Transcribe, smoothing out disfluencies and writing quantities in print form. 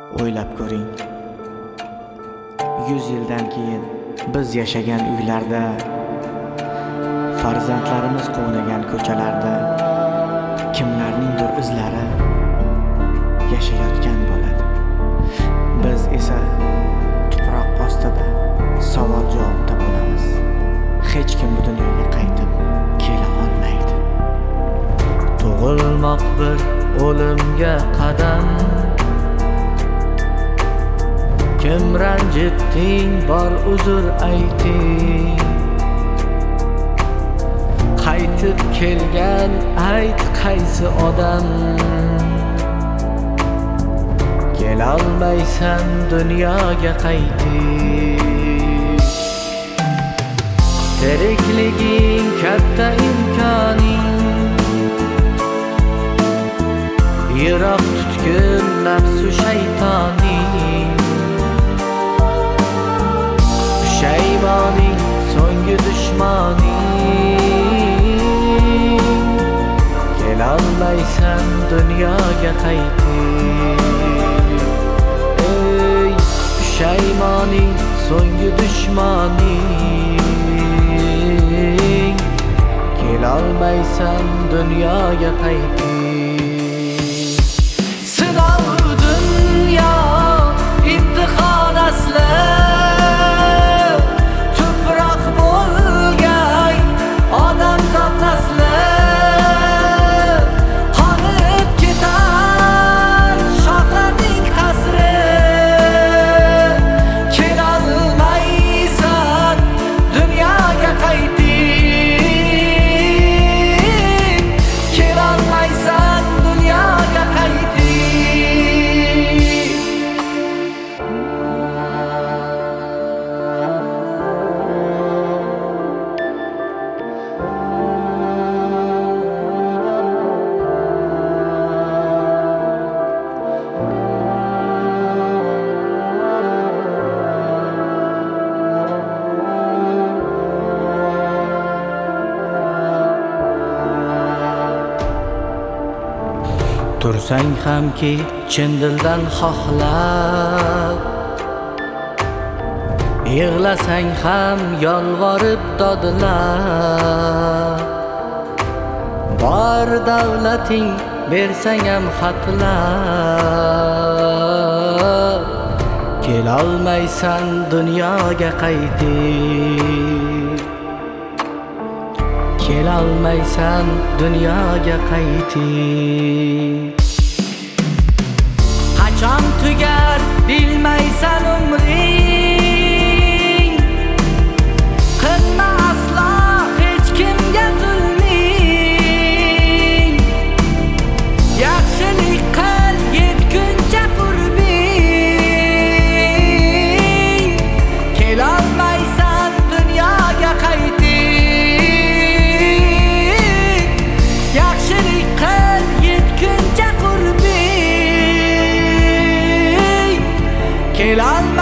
O'ylab ko'ring, 100 yildan keyin biz yashagan uylarda, farzandlarimiz quvnagan ko'chalarda kimlarningdir izlari yashayotgan bo'ladi. Biz esa tuproq ostida savol-javobda bo'lamiz. Hech kim bu dunyoga qaytib kela olmaydi. Tug'ilmoq bir o'limga qadam. Kim ranjitding, bor uzr ayting. Qaytib kelgan ayt qaysi odam. Kelolmaysan dunyoga qaytib. Tirikliging katta imkoning. Yiroq tutgin nafsu shaytoning. Pushaymoning so'nggi dushmaning. Kelolmaysan dunyoga qaytib. Ey pushaymoning so'nggi dushmaning. Kelolmaysan dunyoga qaytib. Sinov dunyo imtihon asli. Tuproq bo'lgay odamzod nasli. Qolib ketar shohlarning qasri. Kelolmaysan dunyoga qaytib. Kelolmaysan dunyoga qaytib. Tursang hamki chin dildan xohlab, yig'lasang ham yolvorib dodlab, bor davlating bersang ham xatlab. Kelolmaysan dunyoga qaytib. Kelolmaysan dunyoga qaytib. Qachon tugar bilmaysan umring. Qilma aslo hech kimga zulming. Yaxshilik qil yetguncha qurbing. Kelolmaysan dunyoga qaytib. Yaxshilik qil yetguncha qurbing. Kelolmaysan